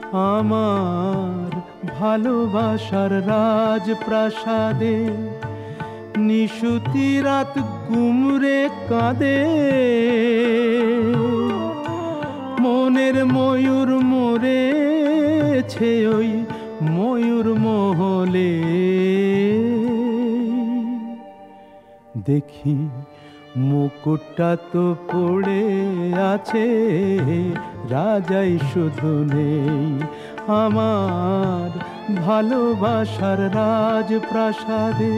আমার ভালোবাসার রাজপ্রাসাদে নিশুতি রাত গুমরে কাঁদে, মনের ময়ূর মরেছে ওই ময়ূর মহলে। দেখি মুকুটটা তো পড়ে আছে, রাজাই শুধু নেই আমার ভালোবাসার রাজপ্রাসাদে।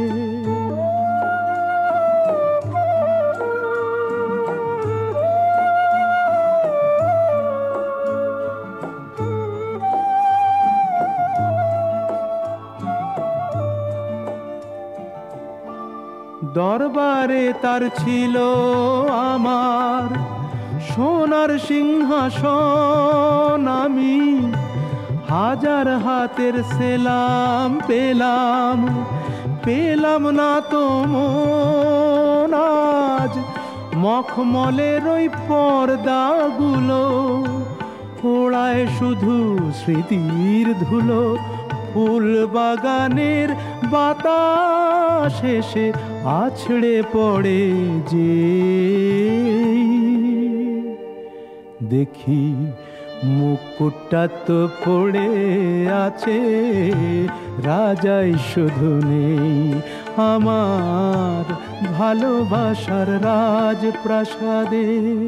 দরবারে তার ছিল আমার সোনার সিংহাসন, আমি হাজার হাতের সেলাম পেলাম, পেলাম না তো মন আজ মখমলের ওই পর্দাগুলো, ওড়ায় শুধু স্মৃতির ধুলো। ফুল বাগানের বাতাস এসে আছড়ে পড়ে যে, দেখি মুকুটটা তো পড়ে আছে, রাজাই শুধু নেই আমার ভালোবাসার রাজপ্রাসাদে।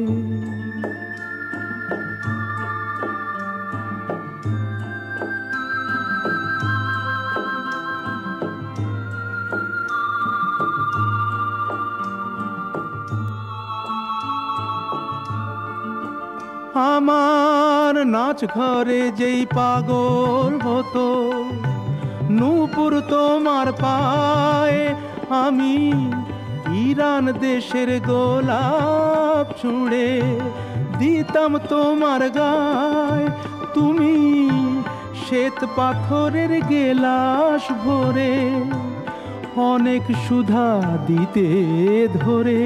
আমার নাচ ঘরে যেই পাগল হতো, নূপুর তোমার পায়ে, আমি ইরান দেশের গোলাপ ছুঁড়ে দিতাম তোমার গায়ে। তুমি শ্বেত পাথরের গেলাস ভরে অনেক সুধা দিতে ধরে,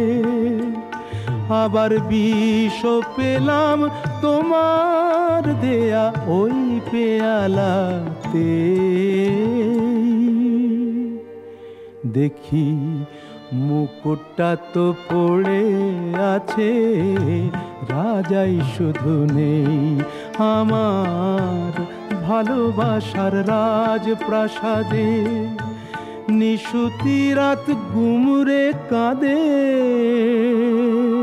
আবার বিষ পেলাম তোমার দেয়া ওই পেয়ালাতে। দেখি মুকুটটা তো পড়ে আছে, রাজাই শুধু নেই আমার ভালোবাসার রাজপ্রাসাদে। নিশুতি রাত গুমরে কাঁদে।